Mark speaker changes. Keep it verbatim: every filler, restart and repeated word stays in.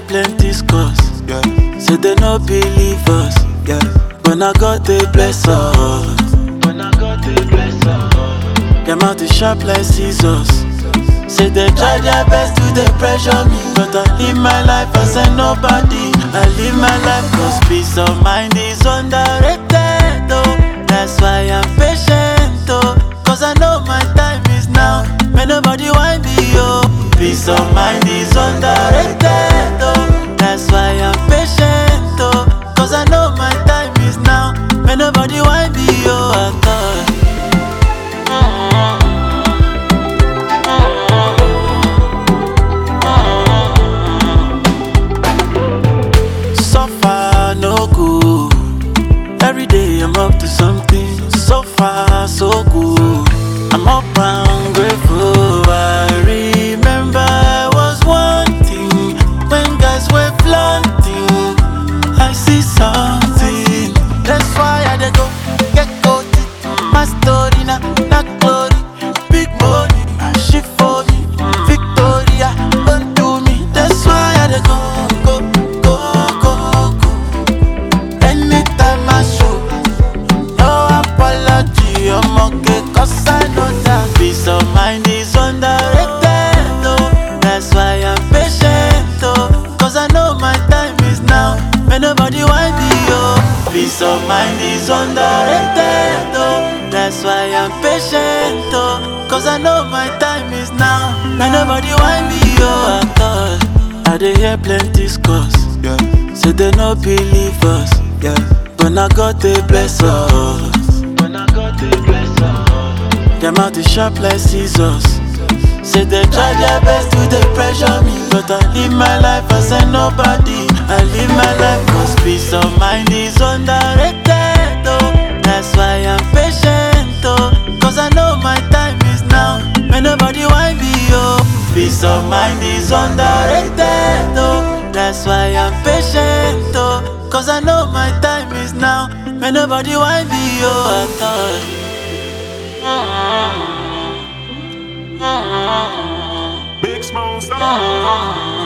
Speaker 1: hear plenty scores, yeah. Say they no believe us, yeah. But now God they bless us. But now God they bless us. Them out the sharp like scissors. Say they try their best to they pressure me, but I live my life as a nobody. I live my life cause peace of mind is underrated, oh. That's why I'm patient, oh. Cause I know my time is now. May nobody want me, oh. Peace of mind is underrated, oh. That's why I'm patient, oh. Cause I know my time is now. May nobody want me, oh. I thought suffer no good. Every day I'm up to something. So far so good. I'm up and grateful. I remember I was wanting when guys were flaunting. I see something. That's why I dey go get coated. My story na na glory. Big money, she for me. Victoria undo me. That's why I dey go go go go go. Anytime I show, no apology. I'm okay, cause I know that peace of mind is underrated, oh. That's why I'm patient, oh. Cause I know my time is now. May nobody want me, oh. Peace of mind is underrated, oh. That's why I'm patient, oh. Cause I know my time is now. May nobody want me, oh. I thought I dey hear plenty scores, yeah. Say they no believe us, yeah. But now God they bless us. Them out the sharp like scissors. Say they try their best to they pressure me, but I live my life as a nobody. I live my life cause peace of mind is underrated, oh. That's why I'm patient, oh. Cause I know my time is now. May nobody want me, oh. Peace of mind is underrated, oh. That's why I'm patient, oh. Cause I know my time is now. May nobody want me, oh. I thought
Speaker 2: Big Smoke Star.